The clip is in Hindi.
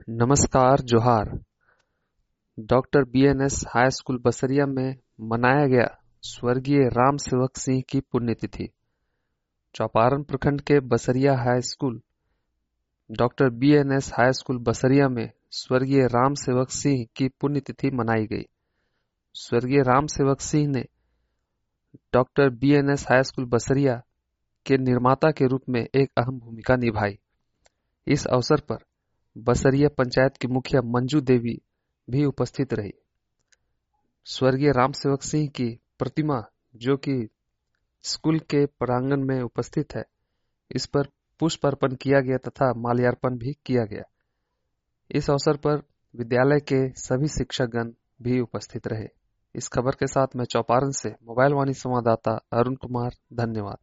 नमस्कार जोहार। Doctor BNS high school Basaria में मनाया गया स्वर्गीय राम सेवक सिंह की पुण्यतिथि। चौपारण प्रखंड के Basaria high school doctor BNS high school Basaria में स्वर्गीय राम सेवक सिंह की पुण्यतिथि मनाई गई। स्वर्गीय राम सेवक सिंह ने doctor BNS high school Basaria के निर्माता के रूप में एक अहम भूमिका निभाई। इस अवसर पर बसरिया पंचायत की मुखिया मंजू देवी भी उपस्थित रही। स्वर्गीय राम सेवक सिंह की प्रतिमा जो कि स्कूल के प्रांगण में उपस्थित है, इस पर पुष्प अर्पण किया गया तथा माल्यार्पण भी किया गया। इस अवसर पर विद्यालय के सभी शिक्षकगण भी उपस्थित रहे। इस खबर के साथ मैं चौपारण से मोबाइल वाणी संवाददाता अरुण कुमार, धन्यवाद।